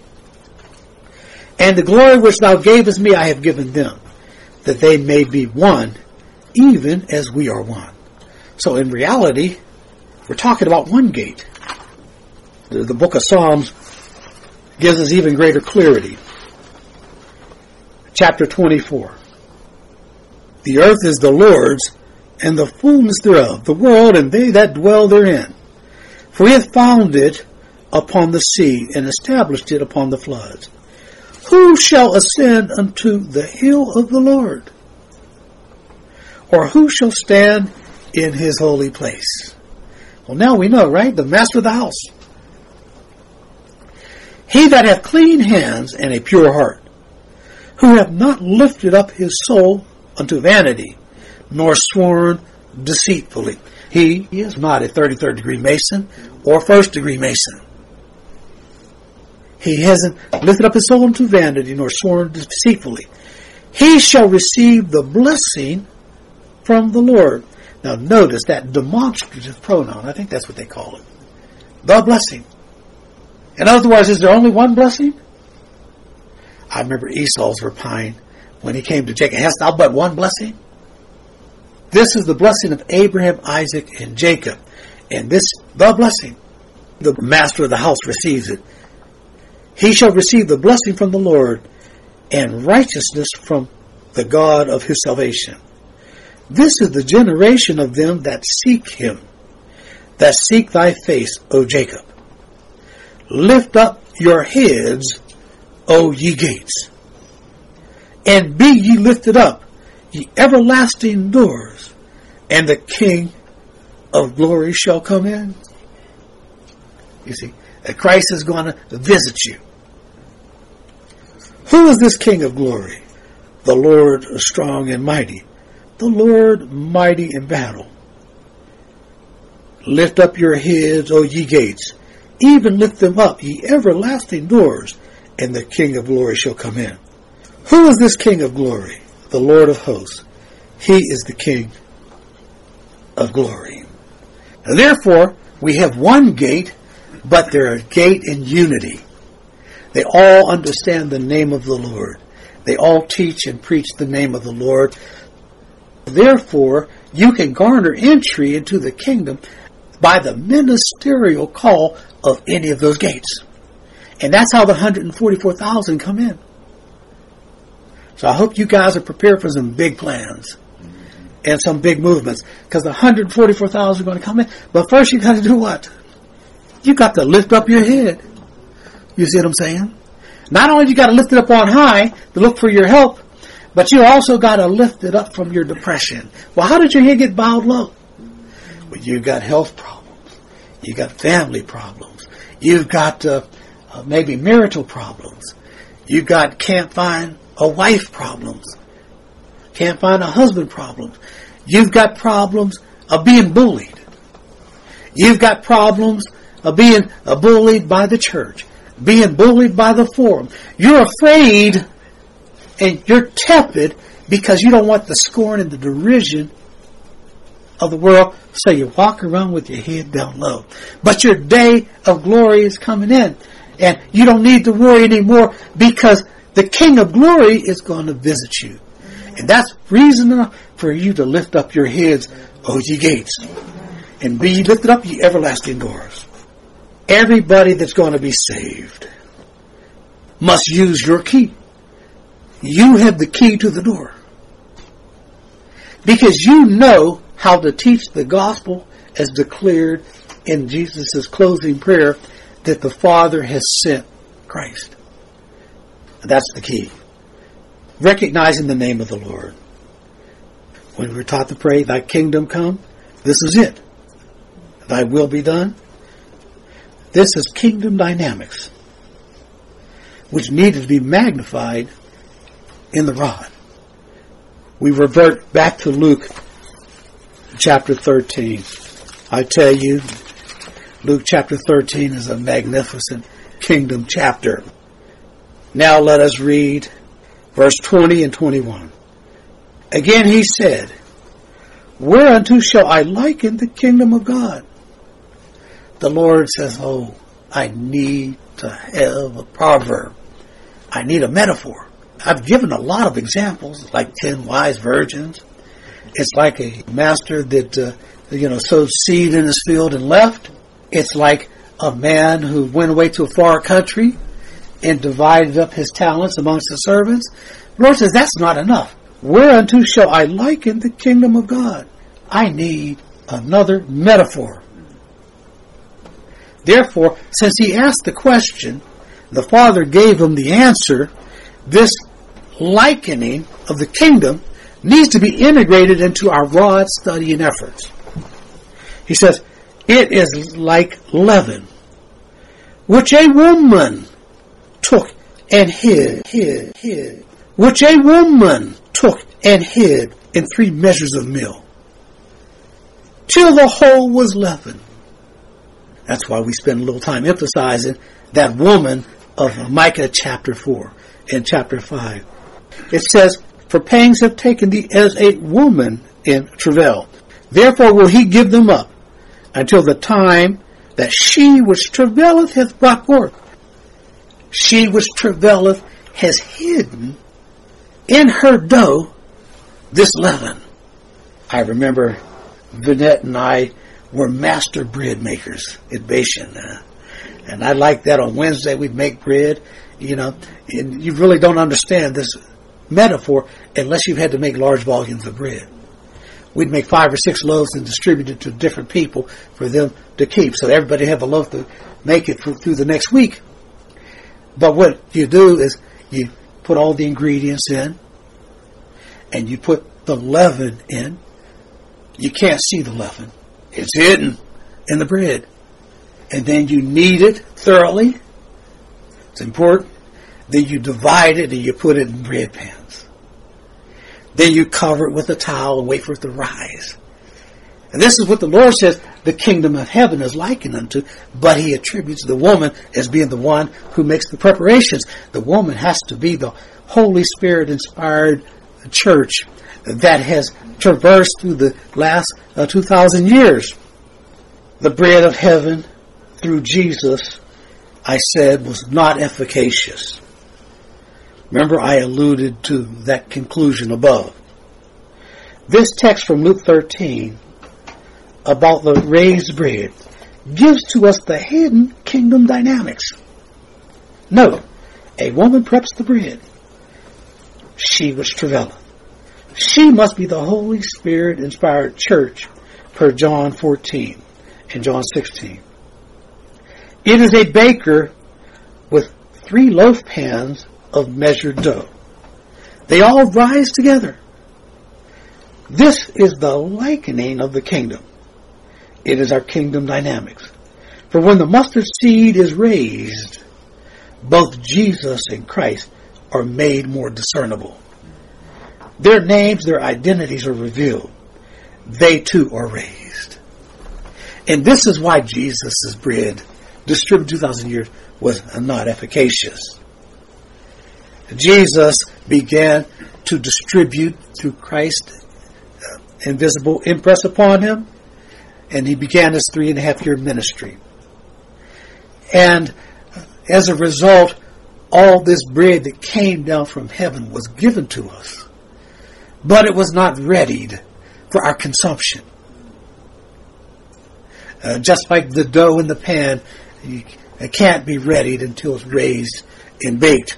And the glory which thou gavest me I have given them, that they may be one, even as we are one. So in reality, we're talking about one gate. The, the book of Psalms gives us even greater clarity. Chapter twenty-four. The earth is the Lord's, and the fullness thereof, the world and they that dwell therein. For he hath founded it upon the sea, and established it upon the floods. Who shall ascend unto the hill of the Lord? Or who shall stand in his holy place? Well, now we know, right? The master of the house. He that hath clean hands and a pure heart, who hath not lifted up his soul unto vanity, nor sworn deceitfully. He is not a thirty-third degree Mason or first degree Mason. He hasn't lifted up his soul unto vanity, nor sworn deceitfully. He shall receive the blessing from the Lord. Now notice that demonstrative pronoun. I think that's what they call it. The blessing. In other words, is there only one blessing? I remember Esau's repine when he came to Jacob. Hast thou but one blessing? This is the blessing of Abraham, Isaac, and Jacob. And this, the blessing, the master of the house receives it. He shall receive the blessing from the Lord, and righteousness from the God of his salvation. This is the generation of them that seek him, that seek thy face, O Jacob. Lift up your heads, O ye gates, and be ye lifted up, ye everlasting doors, and the King of glory shall come in. You see, that Christ is going to visit you. Who is this King of glory? The Lord strong and mighty, the Lord mighty in battle. Lift up your heads, O ye gates, even lift them up, ye everlasting doors, and the King of glory shall come in. Who is this King of glory? The Lord of hosts. He is the King of glory. Therefore, we have one gate, but they're a gate in unity. They all understand the name of the Lord. They all teach and preach the name of the Lord. Therefore, you can garner entry into the kingdom by the ministerial call of any of those gates. And that's how the one hundred forty-four thousand come in. So I hope you guys are prepared for some big plans and some big movements, because the one hundred forty-four thousand are going to come in. But first you got to do what? You got to lift up your head. You see what I'm saying? Not only you got to lift it up on high to look for your help, but you also got to lift it up from your depression. Well, how did your head get bowed low? Well, you got health problems. You got family problems. You've got uh, uh, maybe marital problems. You got can't find a wife problems. Can't find a husband problems. You've got problems of being bullied. You've got problems of being uh, bullied by the church. Being bullied by the forum. You're afraid and you're tepid because you don't want the scorn and the derision of the world. So you walk around with your head down low. But your day of glory is coming in. And you don't need to worry anymore because the King of glory is going to visit you. And that's reason enough for you to lift up your heads, O ye gates, and be ye lifted up, ye everlasting doors. Everybody that's going to be saved must use your key. You have the key to the door. Because you know how to teach the gospel as declared in Jesus' closing prayer that the Father has sent Christ. That's the key. Recognizing the name of the Lord. When we're taught to pray, thy kingdom come, this is it. Thy will be done. This is kingdom dynamics, which needed to be magnified in the rod. We revert back to Luke chapter thirteen. I tell you, Luke chapter thirteen is a magnificent kingdom chapter. Now let us read verse twenty and twenty-one. Again he said, whereunto shall I liken the kingdom of God? The Lord says, oh, I need to have a proverb. I need a metaphor. I've given a lot of examples, like ten wise virgins. It's like a master that, uh, you know, sowed seed in his field and left. It's like a man who went away to a far country and divided up his talents amongst the servants. The Lord says, that's not enough. Whereunto shall I liken the kingdom of God? I need another metaphor. Therefore, since he asked the question, the Father gave him the answer. This likening of the kingdom needs to be integrated into our broad study and efforts. He says, it is like leaven, which a woman took and hid, hid, hid, which a woman took and hid in three measures of meal, till the whole was leavened. That's why we spend a little time emphasizing that woman of Micah chapter four and chapter five. It says, for pangs have taken thee as a woman in travail. Therefore will he give them up until the time that she which travaileth hath brought forth. She which travaileth has hidden in her dough this leaven. I remember Vinette and I were master bread makers at Bashan. Uh, and I like that. On Wednesday we'd make bread, you know, and you really don't understand this metaphor unless you've had to make large volumes of bread. we'd make five or six loaves and distribute it to different people for them to keep. So everybody have a loaf to make it for, through the next week. But what you do is you put all the ingredients in and you put the leaven in. You can't see the leaven. It's hidden in the bread. And then you knead it thoroughly. It's important. Then you divide it and you put it in bread pans. Then you cover it with a towel and wait for it to rise. And this is what the Lord says the kingdom of heaven is likened unto, but he attributes the woman as being the one who makes the preparations. The woman has to be the Holy Spirit inspired church that has traversed through the last uh, two thousand years. The bread of heaven through Jesus, I said, was not efficacious. Remember, I alluded to that conclusion above. This text from Luke thirteen about the raised bread gives to us the hidden kingdom dynamics. Note, a woman preps the bread. She which travaileth. She must be the Holy Spirit inspired church per John fourteen and John sixteen. It is a baker with three loaf pans of measured dough. They all rise together. This is the likening of the kingdom. It is our kingdom dynamics. For when the mustard seed is raised, both Jesus and Christ are made more discernible. Their names, their identities are revealed. They too are raised. And this is why Jesus' bread, distributed two thousand years, was not efficacious. Jesus began to distribute through Christ's invisible impress upon him, and he began his three and a half year ministry. And as a result, all this bread that came down from heaven was given to us, but it was not readied for our consumption. Uh, just like the dough in the pan, it can't be readied until it's raised and baked.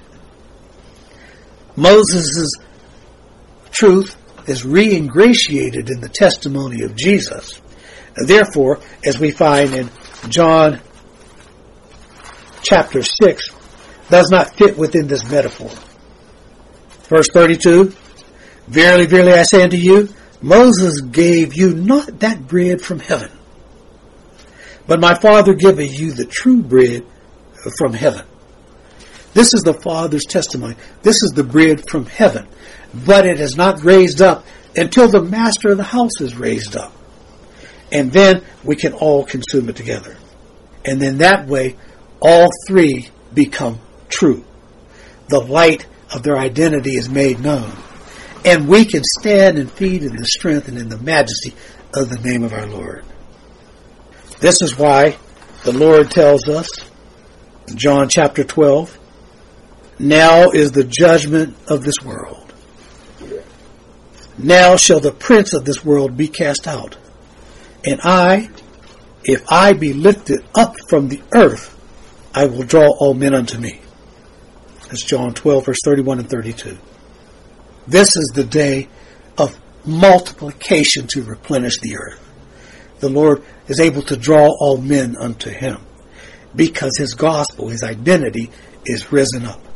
Moses' truth is re-ingratiated in the testimony of Jesus. Therefore, as we find in John chapter six, does not fit within this metaphor. Verse thirty-two, verily, verily, I say unto you, Moses gave you not that bread from heaven, but my Father giveth you the true bread from heaven. This is the Father's testimony. This is the bread from heaven. But it is not raised up until the master of the house is raised up. And then we can all consume it together. And then that way, all three become true. The light of their identity is made known. And we can stand and feed in the strength and in the majesty of the name of our Lord. This is why the Lord tells us, John chapter twelve, now is the judgment of this world. Now shall the prince of this world be cast out. And I, if I be lifted up from the earth, I will draw all men unto me. That's John twelve, verse thirty-one and thirty-two. This is the day of multiplication to replenish the earth. The Lord is able to draw all men unto him because his gospel, his identity, is risen up.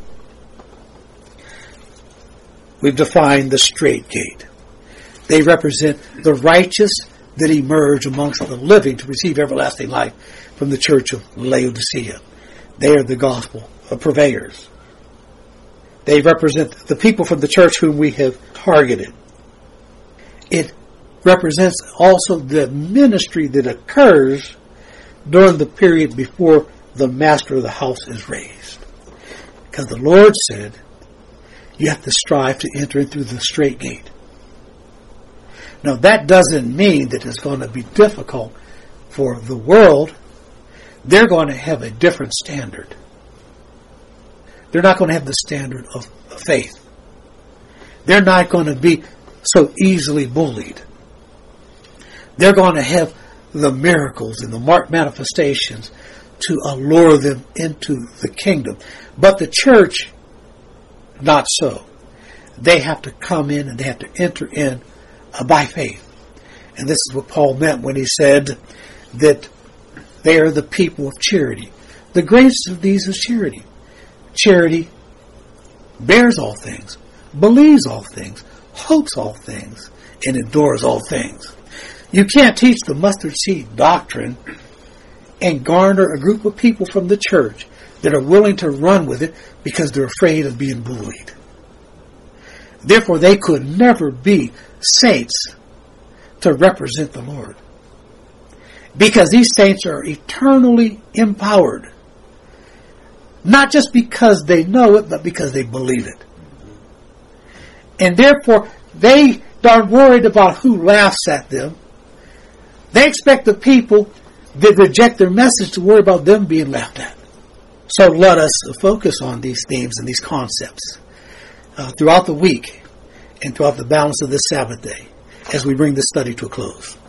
We've defined the straight gate. They represent the righteous that emerge amongst the living to receive everlasting life from the church of Laodicea. They are the gospel purveyors. They represent the people from the church whom we have targeted. It represents also the ministry that occurs during the period before the master of the house is raised. Because the Lord said, you have to strive to enter in through the straight gate. Now that doesn't mean that it's going to be difficult for the world. They're going to have a different standard. They're not going to have the standard of faith. They're not going to be so easily bullied. They're going to have the miracles and the marked manifestations to allure them into the kingdom. But the church, not so. They have to come in and they have to enter in uh, by faith. And this is what Paul meant when he said that they are the people of charity. The greatest of these is charity. Charity bears all things, believes all things, hopes all things, and endures all things. You can't teach the mustard seed doctrine and garner a group of people from the church that are willing to run with it because they're afraid of being bullied. Therefore, they could never be saints to represent the Lord. Because these saints are eternally empowered. Not just because they know it, but because they believe it. And therefore, they aren't worried about who laughs at them. They expect the people that reject their message to worry about them being laughed at. So let us focus on these themes and these concepts uh, throughout the week and throughout the balance of this Sabbath day as we bring this study to a close.